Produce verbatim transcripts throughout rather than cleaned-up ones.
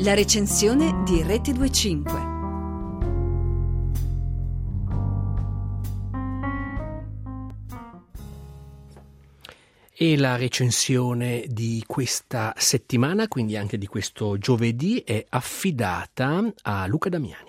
La recensione di Rete duemilacinque. E la recensione di questa settimana, quindi anche di questo giovedì, è affidata a Luca Damiani.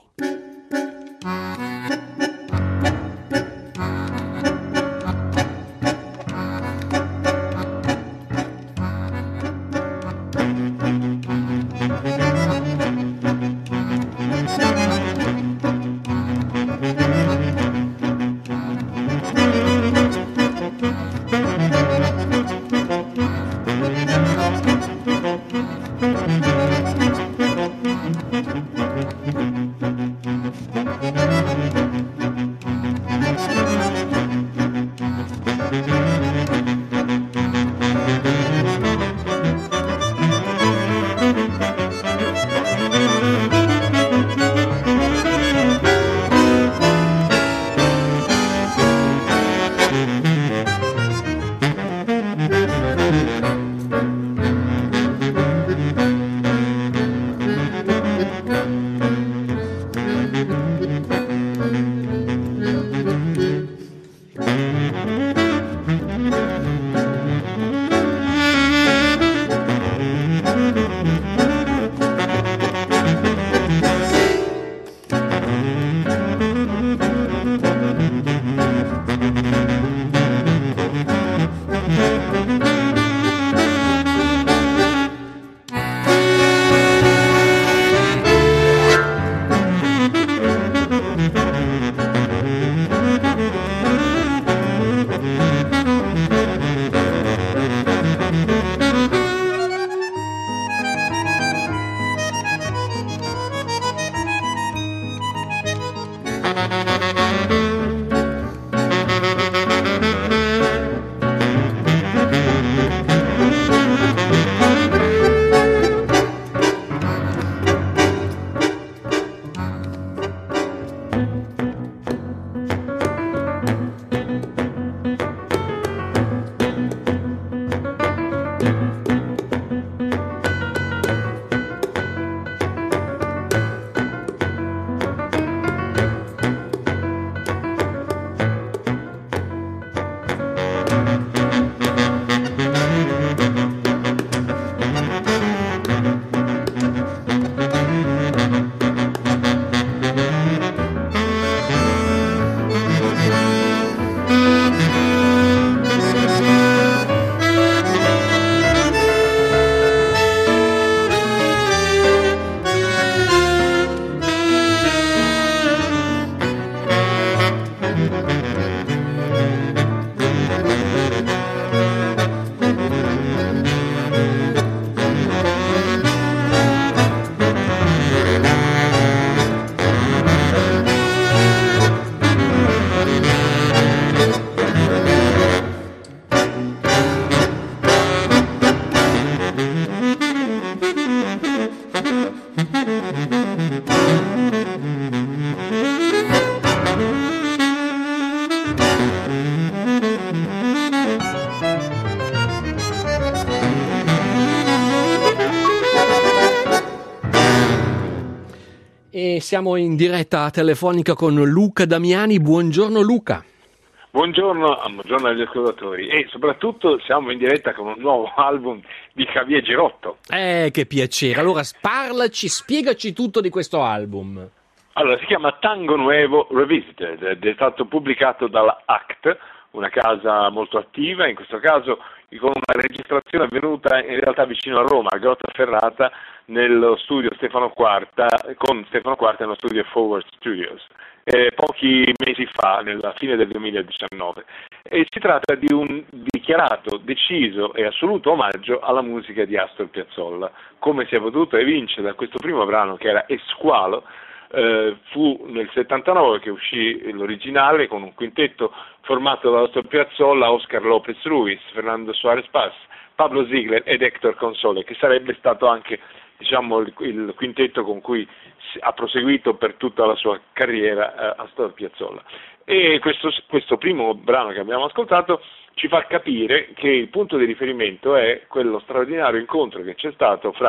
E siamo in diretta telefonica con Luca Damiani. Buongiorno Luca. Buongiorno, buongiorno agli ascoltatori e soprattutto siamo in diretta con un nuovo album di Javier Girotto. Eh, che piacere. Allora parlaci, spiegaci tutto di questo album. Allora, si chiama Tango Nuevo Revisited ed è stato pubblicato dalla A C T, una casa molto attiva, in questo caso con una registrazione avvenuta in realtà vicino a Roma, a Grottaferrata, nello studio Stefano Quarta, con Stefano Quarta nello studio Forward Studios, eh, pochi mesi fa, nella fine del duemiladiciannove. E si tratta di un dichiarato, deciso e assoluto omaggio alla musica di Astor Piazzolla, come si è potuto evincere da questo primo brano che era Esqualo. Eh, fu nel settantanove che uscì l'originale con un quintetto formato da Astor Piazzolla, Oscar López Ruiz, Fernando Suárez Paz, Pablo Ziegler ed Héctor Console, che sarebbe stato anche, diciamo, il, il quintetto con cui ha proseguito per tutta la sua carriera eh, Astor Piazzolla. E questo, questo primo brano che abbiamo ascoltato ci fa capire che il punto di riferimento è quello straordinario incontro che c'è stato fra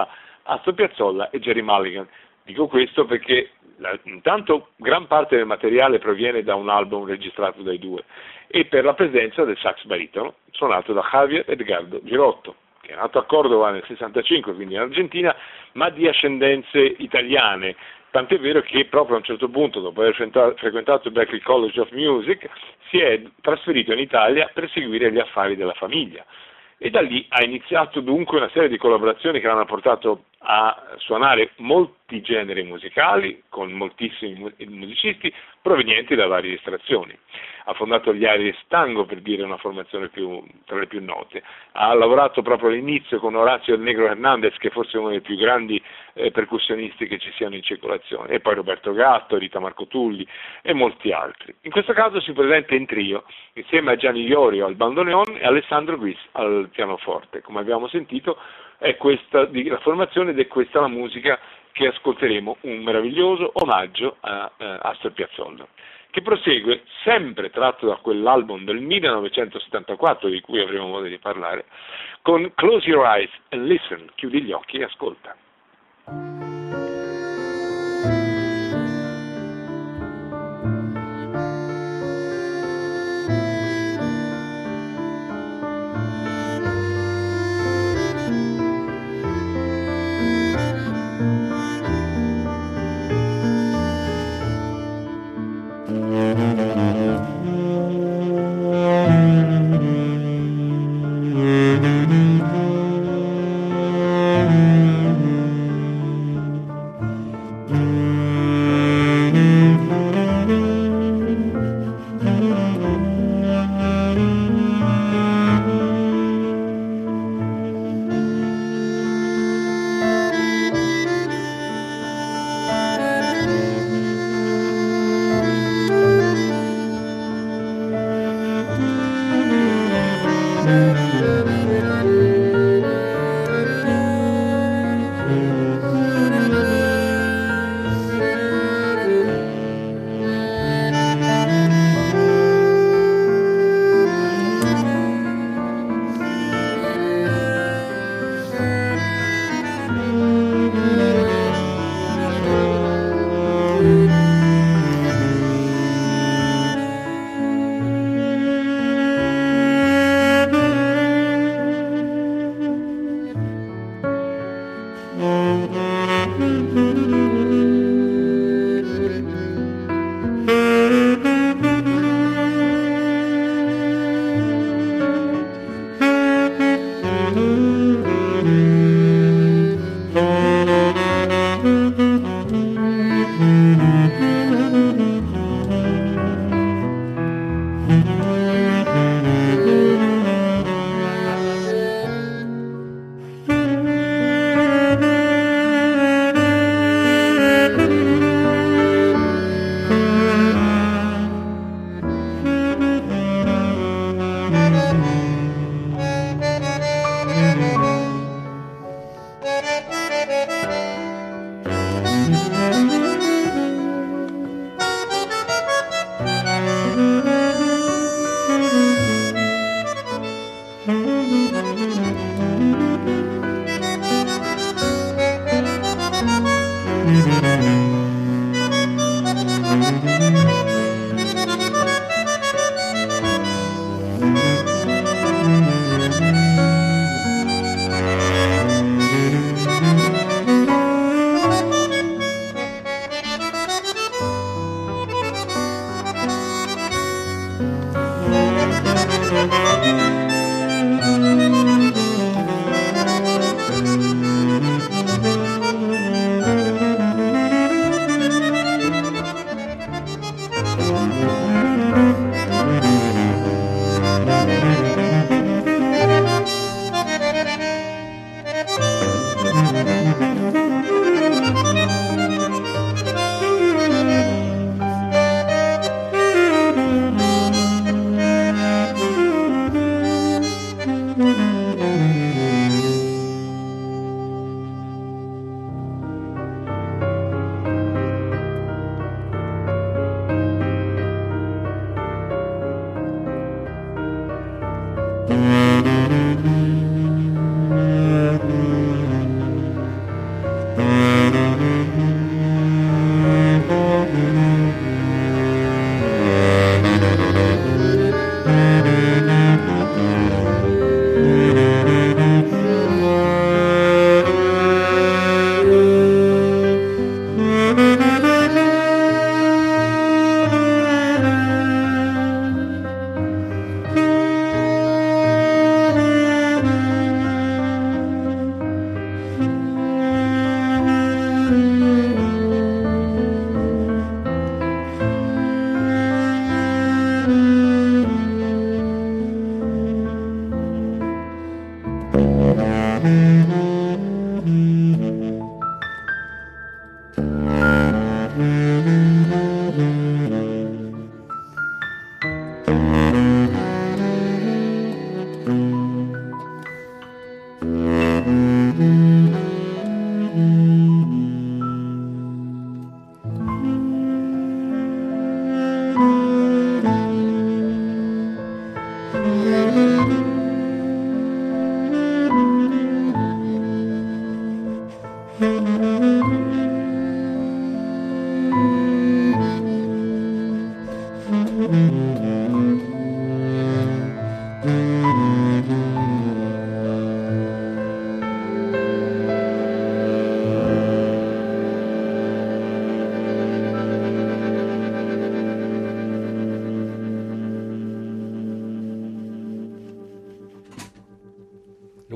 Astor Piazzolla e Gerry Mulligan. Dico questo perché la, intanto gran parte del materiale proviene da un album registrato dai due e per la presenza del sax baritono suonato da Javier Edgardo Girotto, che è nato a Cordova nel sessantacinque, quindi in Argentina, ma di ascendenze italiane. Tant'è vero che proprio a un certo punto, dopo aver frequentato il Berklee College of Music, si è trasferito in Italia per seguire gli affari della famiglia. E da lì ha iniziato dunque una serie di collaborazioni che l'hanno portato a suonare molti generi musicali con moltissimi musicisti provenienti da varie estrazioni. Ha fondato gli Aries Tango, per dire una formazione più, tra le più note. Ha lavorato proprio all'inizio con Orazio El Negro Hernandez, che forse è uno dei più grandi eh, percussionisti che ci siano in circolazione, e poi Roberto Gatto, Rita Marco Tulli e molti altri. In questo caso si presenta in trio, insieme a Gianni Iorio al bandoneon e Alessandro Gris al pianoforte. Come abbiamo sentito, è questa la formazione ed è questa la musica che ascolteremo, un meraviglioso omaggio a uh, Astor Piazzolla, che prosegue sempre tratto da quell'album del millenovecentosettantaquattro di cui avremo modo di parlare, con Close Your Eyes and Listen, chiudi gli occhi e ascolta.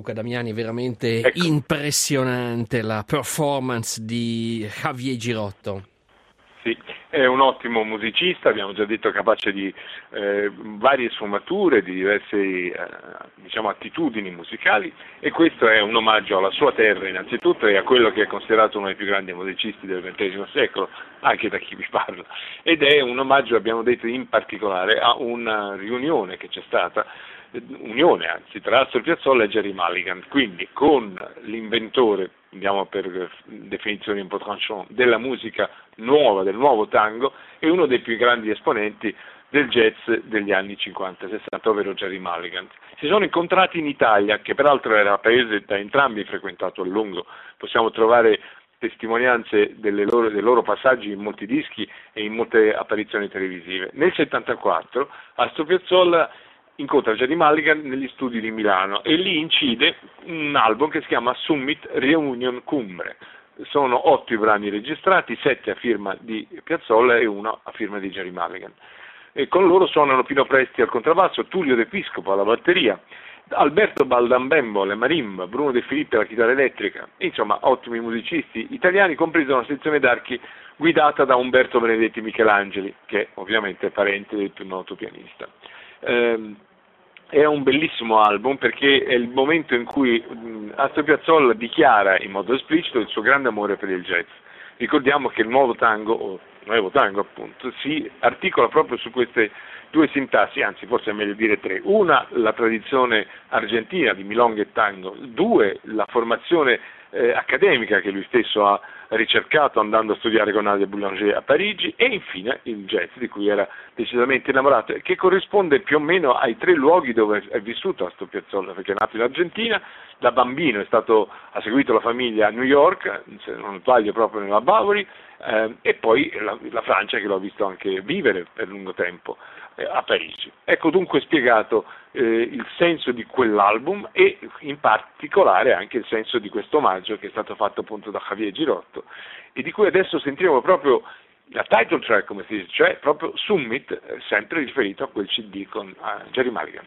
Luca Damiani, è veramente ecco. impressionante la performance di Javier Girotto. Sì, è un ottimo musicista, abbiamo già detto, capace di eh, varie sfumature, di diverse eh, diciamo, attitudini musicali, e questo è un omaggio alla sua terra innanzitutto e a quello che è considerato uno dei più grandi musicisti del ventesimo secolo, anche da chi vi parla, ed è un omaggio, abbiamo detto, in particolare a una riunione che c'è stata, unione anzi, tra Astor Piazzolla e Gerry Mulligan, quindi con l'inventore, andiamo per definizioni un po' tranchant, della musica nuova, del nuovo tango, e uno dei più grandi esponenti del jazz degli anni cinquanta sessanta, ovvero Gerry Mulligan. Si sono incontrati in Italia, che peraltro era paese da entrambi frequentato a lungo, possiamo trovare testimonianze delle loro, dei loro passaggi in molti dischi e in molte apparizioni televisive. Nel settantaquattro Astor Piazzolla incontra Gerry Mulligan negli studi di Milano e lì incide un album che si chiama Summit Reunion Cumbre. Sono otto i brani registrati, sette a firma di Piazzolla e uno a firma di Gerry Mulligan. E con loro suonano Pino Presti al contrabbasso, Tullio De Piscopo alla batteria, Alberto Baldambembo alle marimba, Bruno De Filippi alla chitarra elettrica, insomma ottimi musicisti italiani, compresa una sezione d'archi guidata da Umberto Benedetti Michelangeli, che ovviamente è parente del più noto pianista. Eh, è un bellissimo album perché è il momento in cui mh, Astor Piazzolla dichiara in modo esplicito il suo grande amore per il jazz. Ricordiamo che il nuovo tango, o il nuovo tango appunto, si articola proprio su queste due sintassi, anzi forse è meglio dire tre. Una, la tradizione argentina di milonga e tango; due, la formazione eh, accademica che lui stesso ha ricercato andando a studiare con Nadia Boulanger a Parigi, e infine il jazz di cui era decisamente innamorato, che corrisponde più o meno ai tre luoghi dove è vissuto Astor Piazzolla, perché è nato in Argentina, da bambino è stato, ha seguito la famiglia a New York, se non sbaglio proprio nella Bowery, eh, e poi la, la Francia, che l'ho visto anche vivere per lungo tempo eh, a Parigi. Ecco dunque spiegato eh, il senso di quell'album e in particolare anche il senso di questo omaggio che è stato fatto appunto da Javier Girotto e di cui adesso sentiremo proprio la title track, come si dice, cioè proprio Summit, eh, sempre riferito a quel C D con uh, Gerry Mulligan.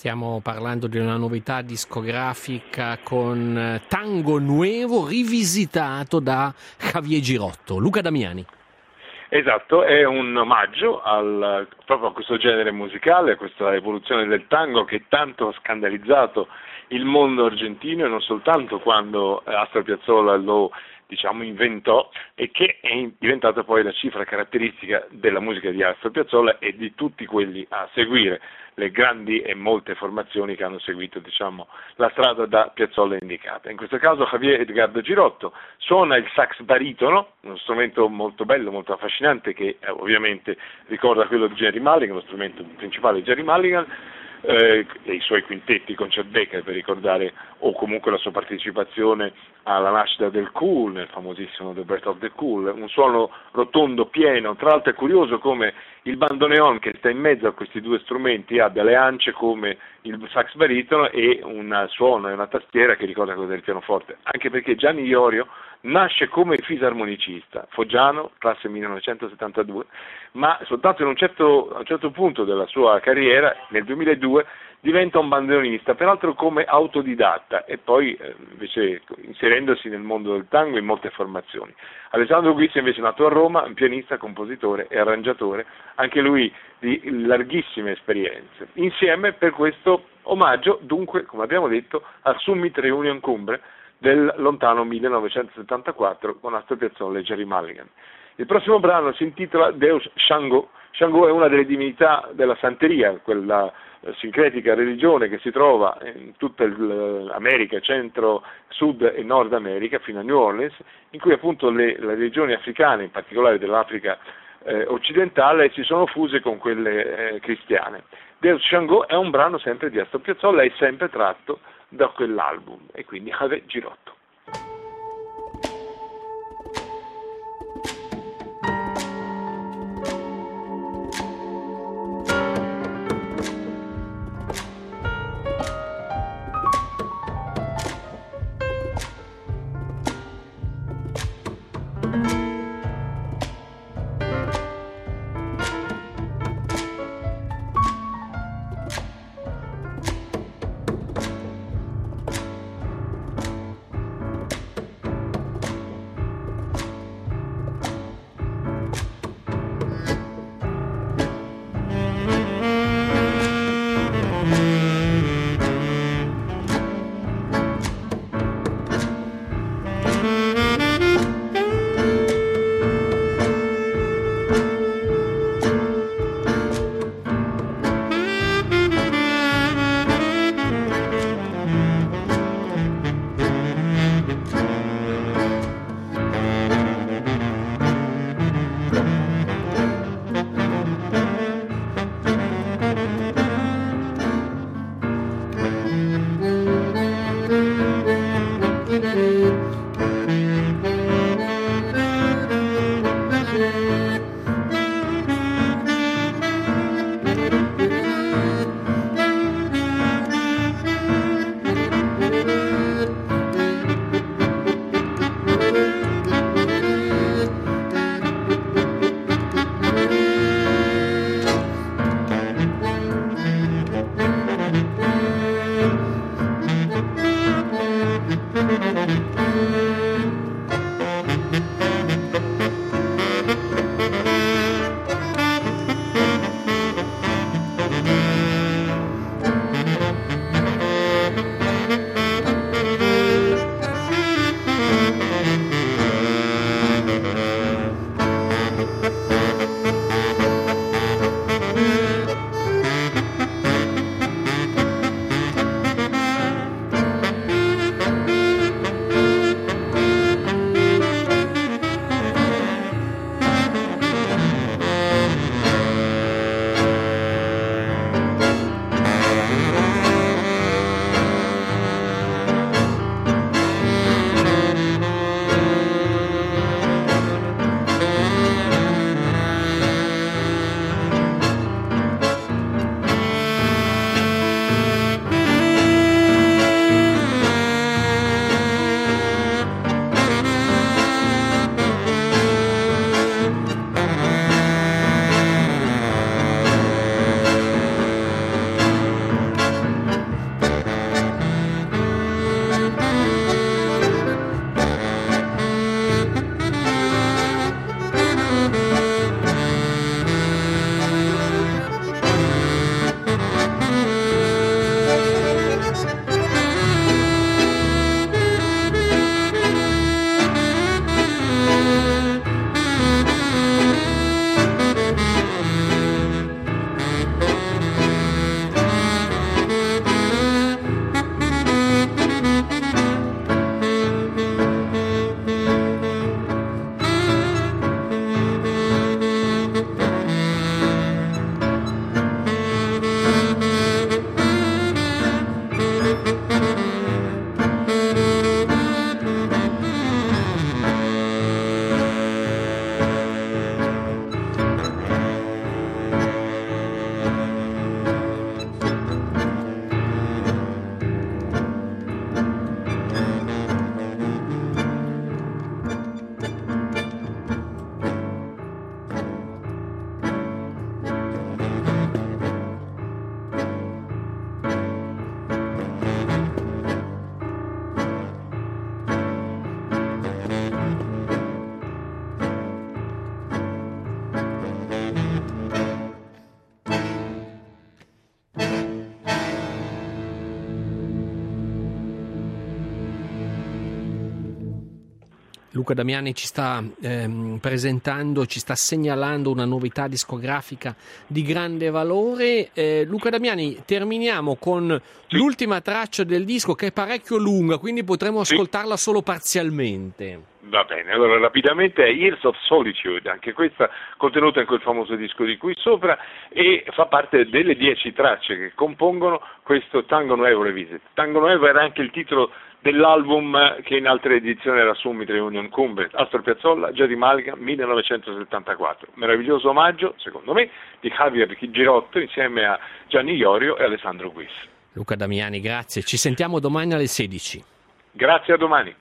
Stiamo parlando di una novità discografica con Tango Nuevo rivisitato da Javier Girotto. Luca Damiani. Esatto, è un omaggio al, proprio a questo genere musicale, a questa evoluzione del tango che tanto ha scandalizzato il mondo argentino, e non soltanto quando Astor Piazzolla lo diciamo inventò, e che è diventata poi la cifra caratteristica della musica di Astor Piazzolla e di tutti quelli a seguire, le grandi e molte formazioni che hanno seguito diciamo la strada da Piazzolla indicata. In questo caso Javier Edgardo Girotto suona il sax baritono, uno strumento molto bello, molto affascinante, che eh, ovviamente ricorda quello di Gerry Mulligan, lo strumento principale di Gerry Mulligan, Eh, e i suoi quintetti concertbecker, per ricordare, o comunque la sua partecipazione alla nascita del Cool, nel famosissimo The Birth of the Cool, un suono rotondo, pieno. Tra l'altro è curioso come il bandoneon che sta in mezzo a questi due strumenti abbia le ance come il sax baritono e un suono e una tastiera che ricorda quello del pianoforte, anche perché Gianni Iorio nasce come fisarmonicista, foggiano, classe millenovecentosettantadue, ma soltanto in un certo, a un certo punto della sua carriera, nel duemiladue, diventa un bandoneonista, peraltro come autodidatta, e poi eh, invece inserendosi nel mondo del tango in molte formazioni. Alessandro Guizzi invece è nato a Roma, un pianista, compositore e arrangiatore, anche lui di larghissime esperienze. Insieme per questo omaggio, dunque, come abbiamo detto, al Summit Reunion Cumbre del lontano millenovecentosettantaquattro con Astor Piazzolla e Gerry Mulligan. Il prossimo brano si intitola Deus Shango. Shango è una delle divinità della santeria, quella sincretica religione che si trova in tutta l'America, centro, sud e nord America, fino a New Orleans, in cui appunto le, le religioni africane, in particolare dell'Africa eh, occidentale, si sono fuse con quelle eh, cristiane. Deus Shango è un brano sempre di Astor Piazzolla, è sempre tratto da quell'album, e quindi Javier Girotto. Luca Damiani ci sta ehm, presentando, ci sta segnalando una novità discografica di grande valore. Eh, Luca Damiani, terminiamo con sì. l'ultima traccia del disco, che è parecchio lunga, quindi potremo ascoltarla sì. solo parzialmente. Va bene, allora rapidamente è Years of Solitude, anche questa contenuta in quel famoso disco di qui sopra, e fa parte delle dieci tracce che compongono questo Tango Nuevo Revisit. Tango Nuevo era anche il titolo dell'album che in altre edizioni era Summit Reunion Cumbres, Astor Piazzolla, Jerry Mulligan, millenovecentosettantaquattro. Meraviglioso omaggio, secondo me, di Javier Girotto insieme a Gianni Iorio e Alessandro Guis. Luca Damiani, grazie. Ci sentiamo domani alle sedici. Grazie, a domani.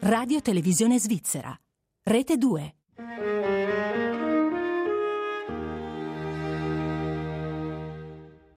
Radio Televisione Svizzera. Rete due.